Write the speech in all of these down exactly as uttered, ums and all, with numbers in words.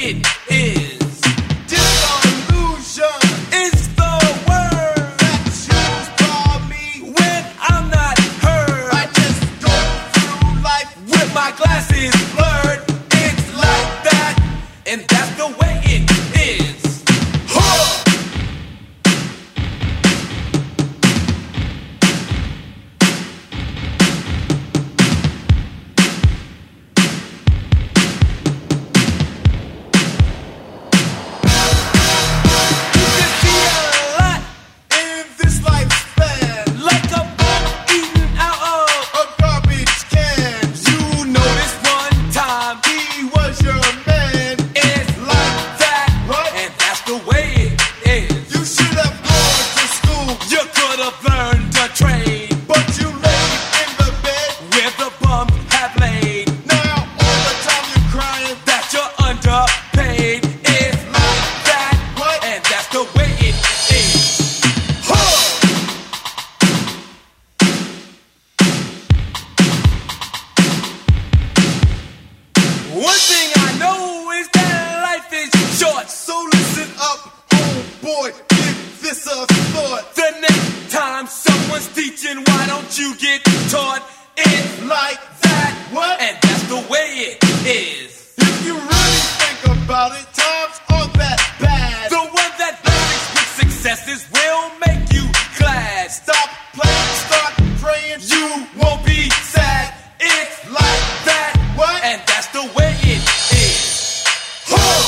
it is. Disillusion It's the word that choose for me. when I'm not heard. I just go through life With my glasses blurred, it's like that, and that's the way it is. Huh! You can see a lot in this lifespan. like a bum eaten out of. A garbage can. You noticed one time He was your man. it's like that, What? and that's the way it is. You should have gone to school, You could have learned a trade but you laid in the bed. where the bums have laid. Now all the time you're crying. That you're underpaid. It's like that, What? and that's the way it is. Huh! One thing I know is that life is short. So listen up, oh boy, give this a thought. The next time someone's teaching, why don't you get taught? It's Like that, what? and that's the way it is. If you really think about it, times aren't that bad. The one that blessings with successes will make you glad. Stop playing, start praying. You won't be sad. It's like that, What? and that's the way it is. Huh!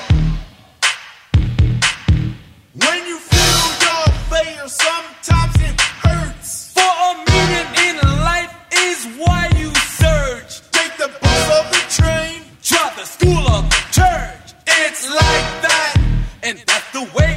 When you feel your failure, sometimes it hurts. For a meaning in life is why you search. Take the bus of the train. Try the school of the church. It's like that, and that's the way